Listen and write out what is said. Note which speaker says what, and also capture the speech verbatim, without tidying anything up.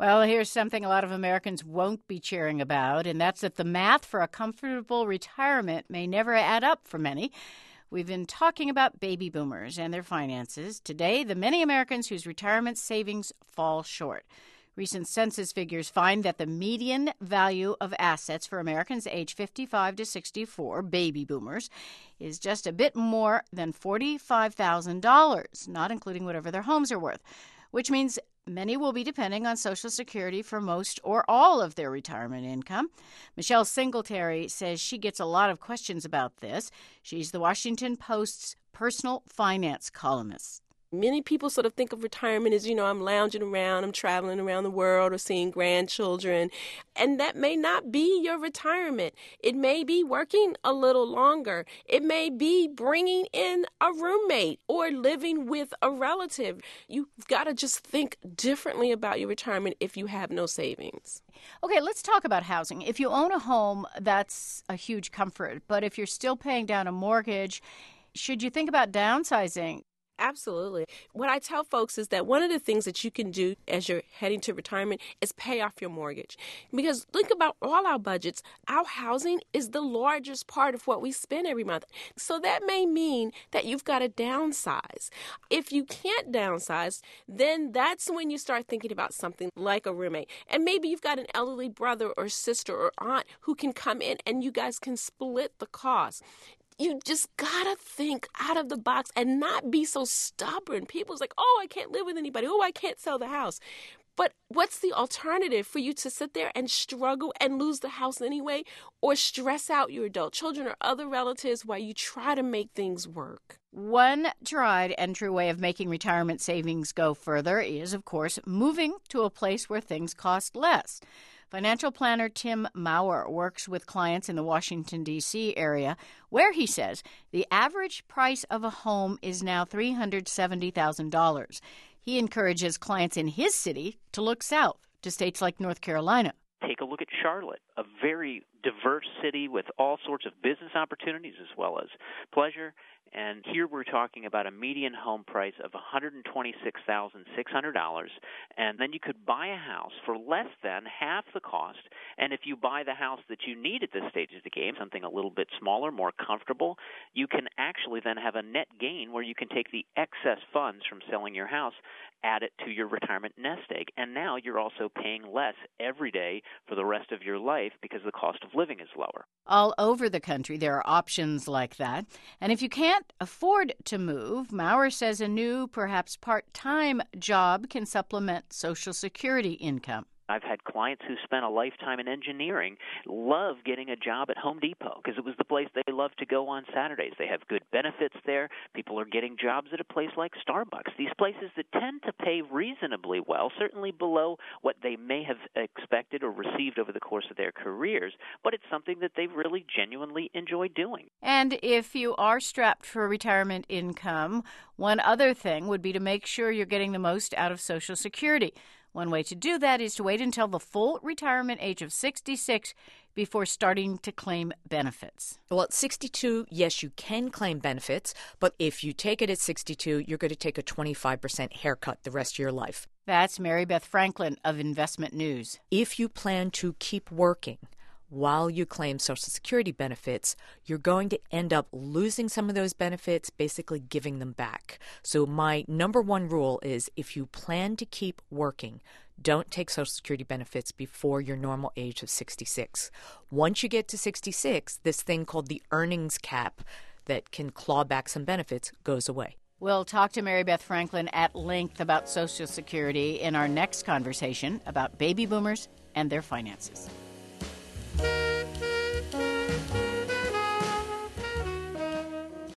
Speaker 1: Well, here's something a lot of Americans won't be cheering about, and that's that the math for a comfortable retirement may never add up for many. We've been talking about baby boomers and their finances. Today, the many Americans whose retirement savings fall short. Recent census figures find that the median value of assets for Americans aged fifty-five to sixty-four, baby boomers, is just a bit more than forty-five thousand dollars, not including whatever their homes are worth, which means many will be depending on Social Security for most or all of their retirement income. Michelle Singletary says she gets a lot of questions about this. She's the Washington Post's personal finance columnist.
Speaker 2: Many people sort of think of retirement as, you know, I'm lounging around, I'm traveling around the world or seeing grandchildren. And that may not be your retirement. It may be working a little longer. It may be bringing in a roommate or living with a relative. You've got to just think differently about your retirement if you have no savings.
Speaker 1: Okay, let's talk about housing. If you own a home, that's a huge comfort. But if you're still paying down a mortgage, should you think about downsizing?
Speaker 2: Absolutely. What I tell folks is that one of the things that you can do as you're heading to retirement is pay off your mortgage. Because think about all our budgets. Our housing is the largest part of what we spend every month. So that may mean that you've got to downsize. If you can't downsize, then that's when you start thinking about something like a roommate. And maybe you've got an elderly brother or sister or aunt who can come in and you guys can split the cost. You just gotta think out of the box and not be so stubborn. People's like, oh, I can't live with anybody. Oh, I can't sell the house. But what's the alternative for you to sit there and struggle and lose the house anyway, or stress out your adult children or other relatives while you try to make things work?
Speaker 1: One tried and true way of making retirement savings go further is, of course, moving to a place where things cost less. Financial planner Tim Maurer works with clients in the Washington, D C area, where he says the average price of a home is now three hundred seventy thousand dollars. He encourages clients in his city to look south to states like North Carolina.
Speaker 3: Take a look at Charlotte, a very diverse city with all sorts of business opportunities as well as pleasure. And here we're talking about a median home price of one hundred twenty-six thousand six hundred dollars, and then you could buy a house for less than half the cost. And if you buy the house that you need at this stage of the game, something a little bit smaller, more comfortable, you can actually then have a net gain where you can take the excess funds from selling your house, add it to your retirement nest egg, and now you're also paying less every day for the rest of your life because the cost of living is lower.
Speaker 1: All over the country, there are options like that. And if you can't afford to move, Maurer says a new, perhaps part-time job can supplement Social Security income.
Speaker 3: I've had clients who spent a lifetime in engineering love getting a job at Home Depot because it was the place they love to go on Saturdays. They have good benefits there. People are getting jobs at a place like Starbucks. These places that tend to pay reasonably well, certainly below what they may have expected or received over the course of their careers, but it's something that they really genuinely enjoy doing.
Speaker 1: And if you are strapped for retirement income, one other thing would be to make sure you're getting the most out of Social Security. One way to do that is to wait until the full retirement age of sixty-six before starting to claim benefits.
Speaker 4: Well, at sixty-two, yes, you can claim benefits, but if you take it at sixty-two, you're going to take a twenty-five percent haircut the rest of your life.
Speaker 1: That's Mary Beth Franklin of Investment News.
Speaker 4: If you plan to keep working while you claim Social Security benefits, you're going to end up losing some of those benefits, basically giving them back. So my number one rule is if you plan to keep working, don't take Social Security benefits before your normal age of sixty-six. Once you get to sixty-six, this thing called the earnings cap that can claw back some benefits goes away.
Speaker 1: We'll talk to Mary Beth Franklin at length about Social Security in our next conversation about baby boomers and their finances.